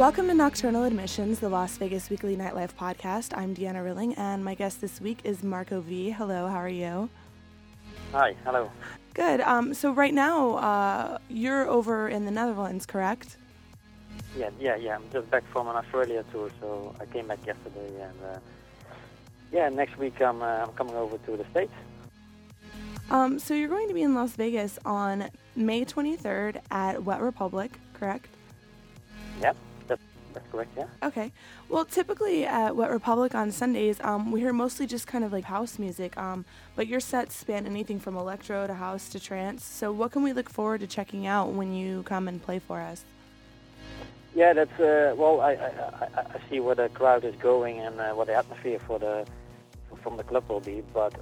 Welcome to Nocturnal Admissions, the Las Vegas Weekly Nightlife podcast. I'm Deanna Rilling, and my guest this week is Marco V. Hello, how are you? Hi, hello. Good. So right now, you're over in the Netherlands, correct? Yeah. I'm just back from an Australia tour, so I came back yesterday, and next week I'm coming over to the States. So you're going to be in Las Vegas on May 23rd at Wet Republic, correct? Yep. That's correct, yeah. Okay. Well, typically at Wet Republic on Sundays, we hear mostly just kind of like house music, but your sets span anything from electro to house to trance. So what can we look forward to checking out when you come and play for us? Yeah, that's, I see where the crowd is going and what the atmosphere from the club will be, but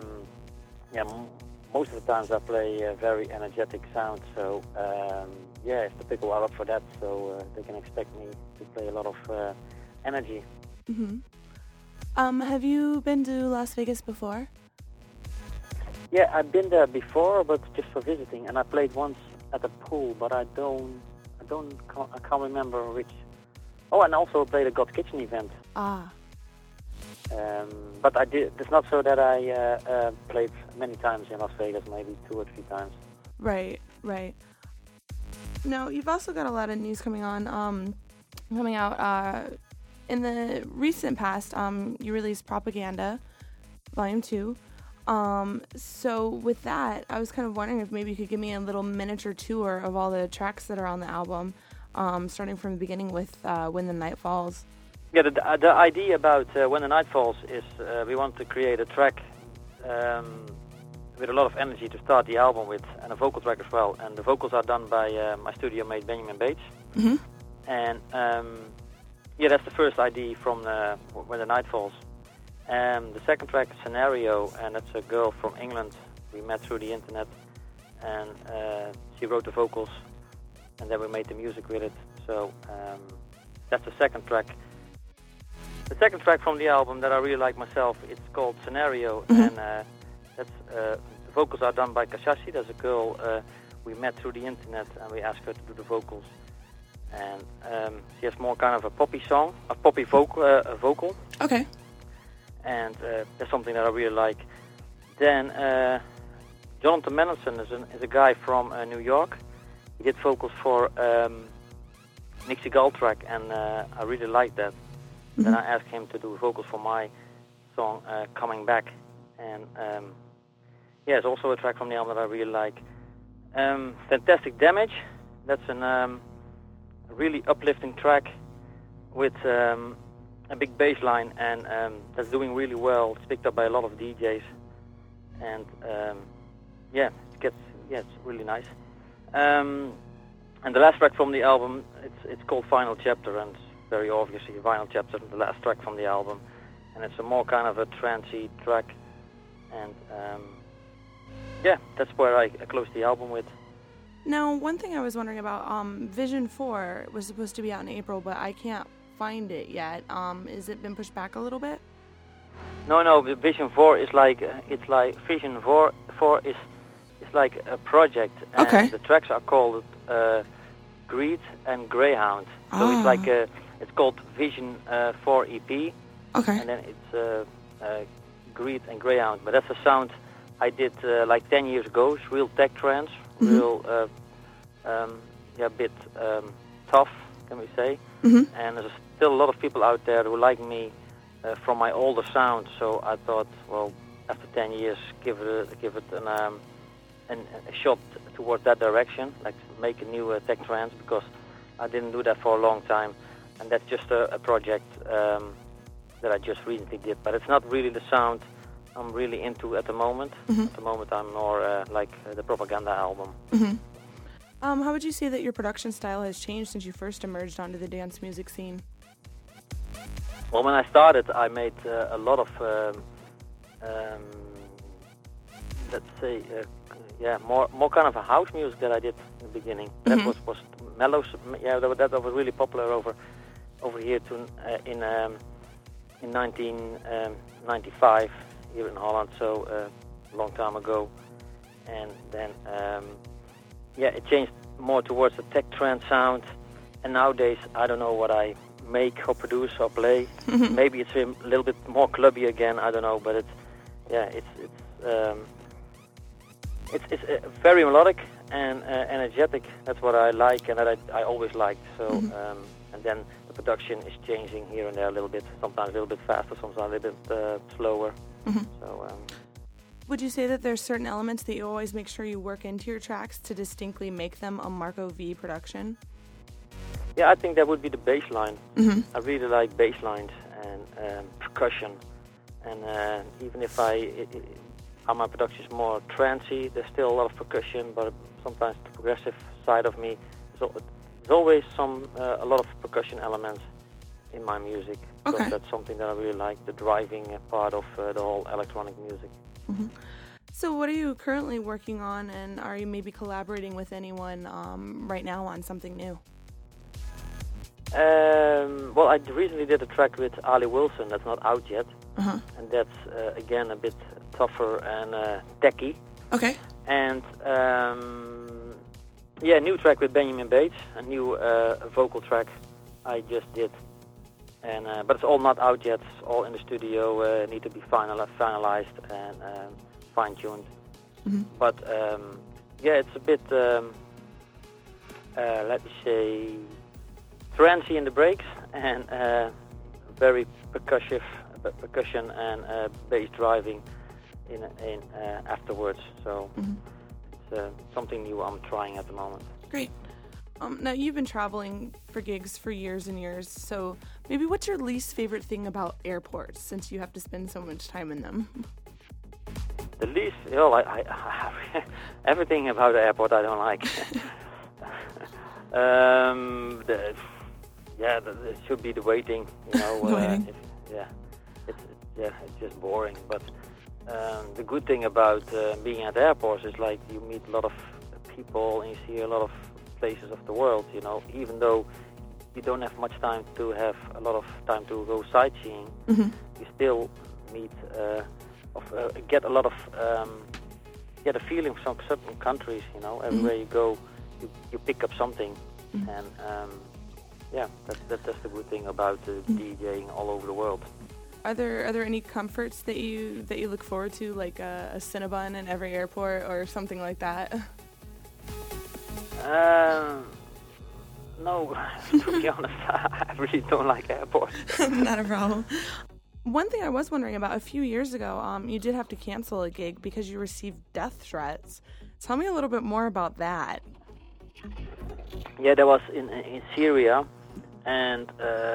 most of the times I play very energetic sound, so if the people are up for that, so they can expect me to play a lot of energy. Mm-hmm. Have you been to Las Vegas before? Yeah, I've been there before, but just for visiting, and I played once at the pool, but I can't remember which. Oh, and also played a God Kitchen event. Ah. But I did. It's not so that I played many times in Las Vegas, maybe 2 or 3 times. Right. Now, you've also got a lot of news coming out. In the recent past, you released Propaganda, Volume 2. So with that, I was kind of wondering if maybe you could give me a little miniature tour of all the tracks that are on the album, starting from the beginning with When the Night Falls. Yeah, the idea about When the Night Falls is we want to create a track with a lot of energy to start the album with, and a vocal track as well. And the vocals are done by my studio mate Benjamin Bates. Mm-hmm. And that's the first idea from When the Night Falls. The second track is Scenario, and that's a girl from England we met through the internet, and she wrote the vocals, and then we made the music with it. So that's the second track. The second track from the album that I really like myself, it's called Scenario, mm-hmm. and the vocals are done by Kashashi. There's a girl we met through the internet, and we asked her to do the vocals. And she has more kind of a poppy song, a poppy vocal. Okay. And that's something that I really like. Then Jonathan Mendelsohn is a guy from New York. He did vocals for Nixie Gull track, and I really liked that. Mm-hmm. Then I asked him to do vocals for my song Coming Back, and it's also a track from the album that I really like. Fantastic Damage, that's a really uplifting track with a big bass line, and that's doing really well. It's picked up by a lot of DJs, and it's really nice. And the last track from the album, it's called Final Chapter, and it's very obviously a Final Chapter, the last track from the album, and it's a more kind of a trancey track, and that's where I close the album with. Now, one thing I was wondering about, Vision 4 was supposed to be out in April, but I can't find it yet. Has it been pushed back a little bit? No, Vision 4 is Vision 4 is like a project, and okay. The tracks are called Greed and Greyhound. So it's called Vision 4 EP. Okay. And then it's Greed and Greyhound. But that's a sound I did 10 years ago. It's real tech trance, mm-hmm. real a bit tough, can we say? Mm-hmm. And there's still a lot of people out there who like me from my older sound. So I thought, well, after 10 years, give it a shot towards that direction, like make a new tech trance, because I didn't do that for a long time, and that's just a project that I just recently did. But it's not really the sound I'm really into at the moment. Mm-hmm. At the moment, I'm more like the Propaganda album. Mm-hmm. How would you say that your production style has changed since you first emerged onto the dance music scene? Well, when I started, I made a lot of, more kind of a house music that I did in the beginning. Mm-hmm. That was mellow. Yeah, that was really popular over here in 1995 here in Holland. So a long time ago, and then it changed more towards the tech trance sound. And nowadays, I don't know what I make or produce or play. Maybe it's a little bit more clubby again. I don't know, but it's very melodic and energetic. That's what I like, and that I always liked. So, and then the production is changing here and there a little bit. Sometimes a little bit faster, sometimes a little bit slower. So. Would you say that there's certain elements that you always make sure you work into your tracks to distinctly make them a Marco V production? Yeah, I think that would be the bass line. I really like bass lines and percussion. And even if my production is more trancey, there's still a lot of percussion, but sometimes the progressive side of me, there's always a lot of percussion elements in my music. Okay. So that's something that I really like, the driving part of the whole electronic music. So what are you currently working on, and are you maybe collaborating with anyone right now on something new? Well, I recently did a track with Ali Wilson that's not out yet, and that's again a bit tougher and techy. Okay. And a new track with Benjamin Bates, a new vocal track I just did, and but it's all not out yet. It's all in the studio, need to be finalized and fine-tuned. But it's a bit let me say trancey in the breaks and very percussion and bass driving in afterwards. So it's something new I'm trying at the moment. Great. Now you've been traveling for gigs for years and years. So maybe what's your least favorite thing about airports, since you have to spend so much time in them? The least, I everything about the airport I don't like. It should be the waiting, Waiting. It's just boring. But the good thing about being at airports is like you meet a lot of people and you see a lot of places of the world. Even though you don't have much time to have a lot of time to go sightseeing, you still meet get a lot of get a feeling from certain countries. Everywhere you go, you pick up something, and that's the good thing about DJing all over the world. Are there any comforts that you look forward to, like a Cinnabon in every airport or something like that? No, to be honest, I really don't like airports. Not a problem. One thing I was wondering about, a few years ago, you did have to cancel a gig because you received death threats. Tell me a little bit more about that. Yeah, that was in Syria, and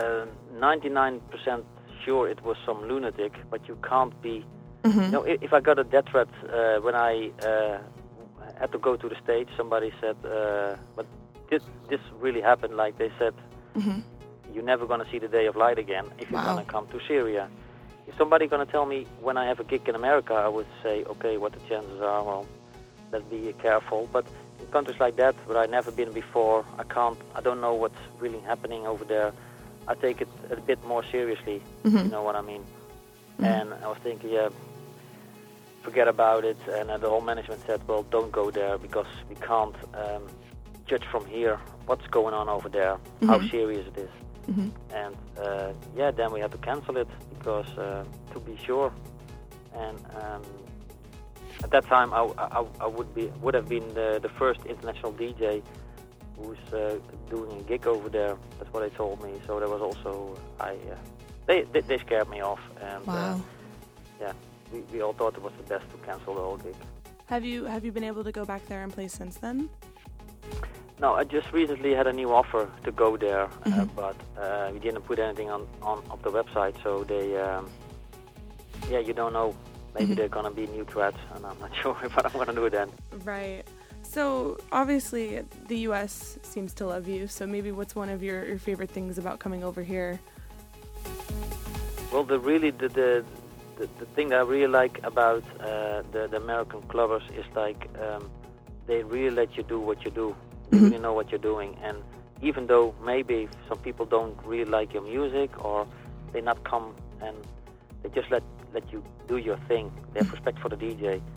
99% sure it was some lunatic, but you can't be... if I got a death threat when I had to go to the States, somebody said, but this really happened, like they said, you're never going to see the day of light again if you're going to come to Syria. If somebody going to tell me when I have a gig in America, I would say, okay, what the chances are, well, let's be careful. But in countries like that, where I've never been before, I don't know what's really happening over there. I take it a bit more seriously, you know what I mean? And I was thinking, forget about it. And the whole management said, well, don't go there because we can't judge from here what's going on over there, how serious it is. And then we had to cancel it because to be sure. And at that time, I would have been the first international DJ who's doing a gig over there. That's what they told me. So there was also they scared me off. And wow. We all thought it was the best to cancel the whole gig. Have you been able to go back there and play since then? No, I just recently had a new offer to go there, but we didn't put anything on the website, so they, you don't know. Maybe there are going to be new threats, and I'm not sure what I'm going to do then. Right. So, obviously, the U.S. seems to love you, so maybe what's one of your favorite things about coming over here? Well, the thing that I really like about the American clubbers is like they really let you do what you do. You really know what you're doing, and even though maybe some people don't really like your music or they not come and they just let you do your thing, they have respect for the DJ,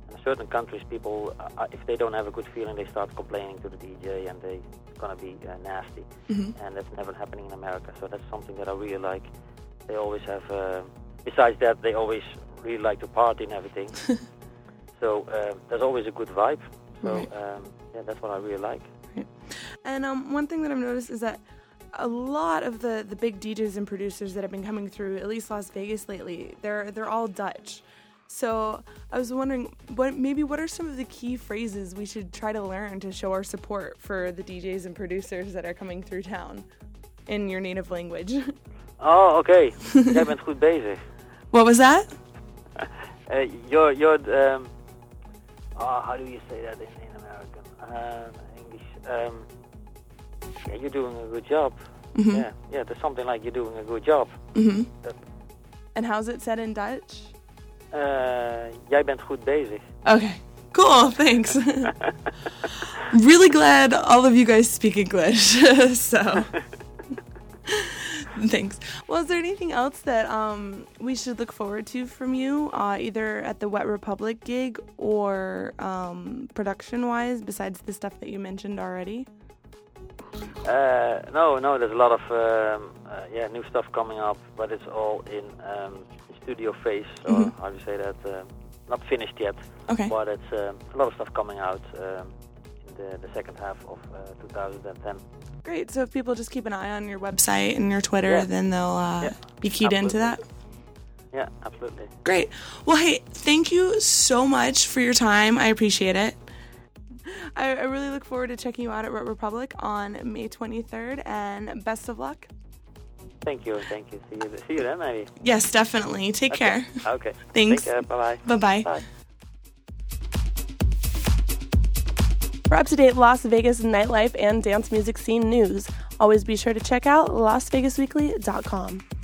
In certain countries, people, if they don't have a good feeling, they start complaining to the DJ, and they're gonna be nasty. And that's never happening in America. So that's something that I really like. They always have. Besides that, they always really like to party and everything. So there's always a good vibe. So yeah, that's what I really like. Right. And one thing that I've noticed is that a lot of the big DJs and producers that have been coming through, at least Las Vegas lately, they're all Dutch. So I was wondering, what are some of the key phrases we should try to learn to show our support for the DJs and producers that are coming through town in your native language? Oh, okay. Jij bent goed bezig. What was that? You're how do you say that in American English? Yeah, you're doing a good job. Yeah, there's something like you're doing a good job. And how's it said in Dutch? Jij bent goed bezig. Okay, cool, thanks. Really glad all of you guys speak English, so thanks. Well, is there anything else that we should look forward to from you, either at the Wet Republic gig or production-wise, besides the stuff that you mentioned already? No, there's a lot of new stuff coming up, but it's all in studio phase, so how do you say that? Not finished yet, but it's a lot of stuff coming out in the second half of 2010. Great, so if people just keep an eye on your website and your Twitter, then they'll be keyed into that? Yeah, absolutely. Great. Well, hey, thank you so much for your time. I appreciate it. I really look forward to checking you out at Wet Republic on May 23rd, and best of luck. Thank you. See you then, maybe. Yes, definitely. Take care. Okay. Thanks. Take care. Bye-bye. Bye-bye. Bye. For up-to-date Las Vegas nightlife and dance music scene news, always be sure to check out LasVegasWeekly.com.